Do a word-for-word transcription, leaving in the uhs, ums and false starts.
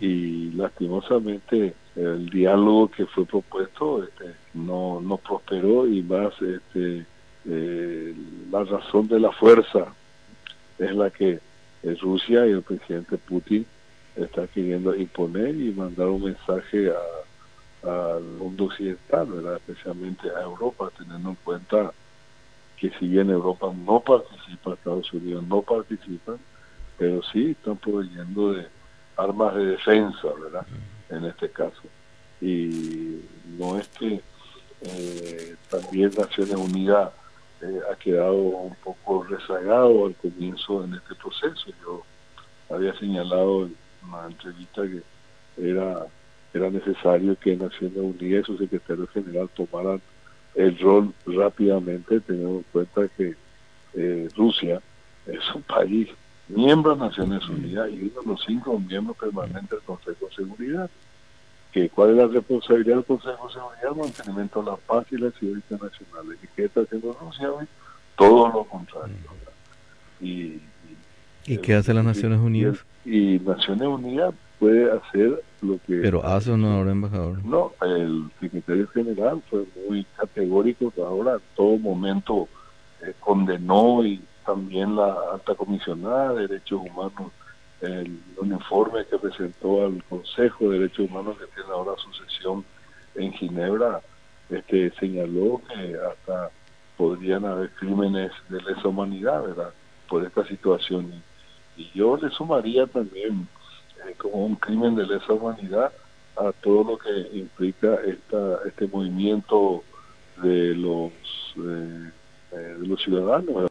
y lastimosamente el diálogo que fue propuesto este, no, no prosperó y más este, eh, la razón de la fuerza es la que eh, Rusia y el presidente Putin está queriendo imponer y mandar un mensaje al mundo occidental, ¿verdad? Especialmente a Europa, teniendo en cuenta que si bien Europa no participa, Estados Unidos no participa, pero sí están proveyendo de armas de defensa, ¿verdad? En este caso. Y no es que eh, también Naciones Unidas eh, ha quedado un poco rezagado al comienzo en este proceso. Yo había señalado en una entrevista que era, era necesario que Naciones Unidas y su secretario general tomaran el rol rápidamente, teniendo en cuenta que eh, Rusia es un país miembro de Naciones Unidas y uno de los cinco miembros permanentes del Consejo de Seguridad. Que ¿Cuál es la responsabilidad del Consejo de Seguridad? El mantenimiento de la paz y la seguridad internacional. ¿Y qué está haciendo Rusia hoy? Todo lo contrario. ¿Verdad? Y, y, ¿Y qué el, hace las Naciones y, el, Unidas? y Naciones Unidas puede hacer lo que Pero ha hace o no hecho. ahora, embajador. No, el secretario general fue muy categórico que ahora en todo momento eh, condenó, y también la alta comisionada de derechos humanos, el, un informe que presentó al Consejo de Derechos Humanos que tiene ahora su sesión en Ginebra, este señaló que hasta podrían haber crímenes de lesa humanidad, ¿verdad? Por esta situación. Y, y yo le sumaría también eh, como un crimen de lesa humanidad a todo lo que implica esta, este movimiento de los, eh, eh, de los ciudadanos.